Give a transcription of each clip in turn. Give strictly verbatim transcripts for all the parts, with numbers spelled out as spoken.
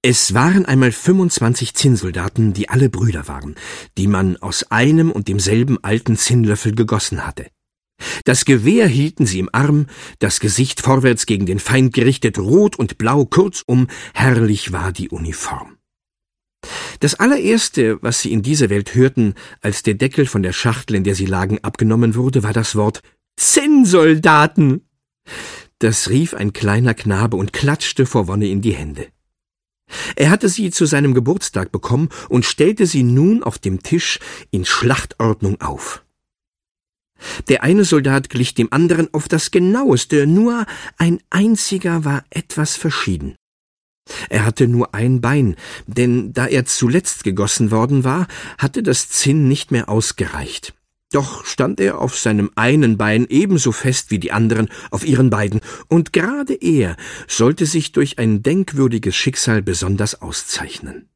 Es waren einmal fünfundzwanzig Zinnsoldaten, die alle Brüder waren, die man aus einem und demselben alten Zinnlöffel gegossen hatte. Das Gewehr hielten sie im Arm, das Gesicht vorwärts gegen den Feind gerichtet, rot und blau, kurzum, herrlich war die Uniform. Das allererste, was sie in dieser Welt hörten, als der Deckel von der Schachtel, in der sie lagen, abgenommen wurde, war das Wort »Zinnsoldaten«. Das rief ein kleiner Knabe und klatschte vor Wonne in die Hände. Er hatte sie zu seinem Geburtstag bekommen und stellte sie nun auf dem Tisch in Schlachtordnung auf. Der eine Soldat glich dem anderen auf das genaueste, nur ein einziger war etwas verschieden. Er hatte nur ein Bein, denn da er zuletzt gegossen worden war, hatte das Zinn nicht mehr ausgereicht. Doch stand er auf seinem einen Bein ebenso fest wie die anderen auf ihren beiden, und gerade er sollte sich durch ein denkwürdiges Schicksal besonders auszeichnen.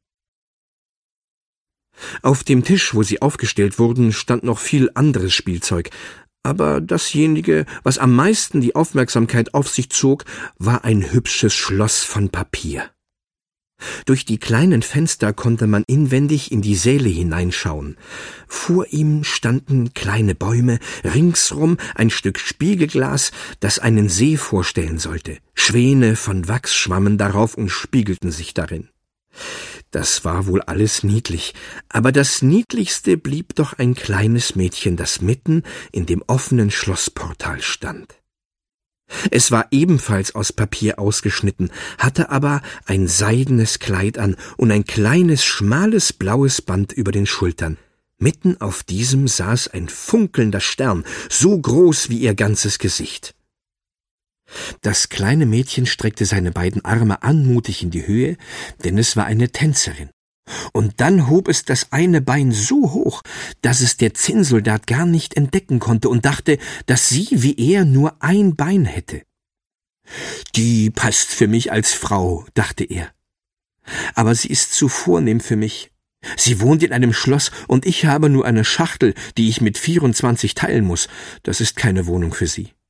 Auf dem Tisch, wo sie aufgestellt wurden, stand noch viel anderes Spielzeug, aber dasjenige, was am meisten die Aufmerksamkeit auf sich zog, war ein hübsches Schloss von Papier. Durch die kleinen Fenster konnte man inwendig in die Säle hineinschauen. Vor ihm standen kleine Bäume, ringsrum ein Stück Spiegelglas, das einen See vorstellen sollte. Schwäne von Wachs schwammen darauf und spiegelten sich darin. Das war wohl alles niedlich, aber das Niedlichste blieb doch ein kleines Mädchen, das mitten in dem offenen Schlossportal stand. Es war ebenfalls aus Papier ausgeschnitten, hatte aber ein seidenes Kleid an und ein kleines, schmales, blaues Band über den Schultern. Mitten auf diesem saß ein funkelnder Stern, so groß wie ihr ganzes Gesicht. Das kleine Mädchen streckte seine beiden Arme anmutig in die Höhe, denn es war eine Tänzerin. Und dann hob es das eine Bein so hoch, dass es der Zinnsoldat gar nicht entdecken konnte und dachte, dass sie wie er nur ein Bein hätte. »Die passt für mich als Frau«, dachte er. »Aber sie ist zu vornehm für mich. Sie wohnt in einem Schloss, und ich habe nur eine Schachtel, die ich mit vierundzwanzig teilen muss. Das ist keine Wohnung für sie.«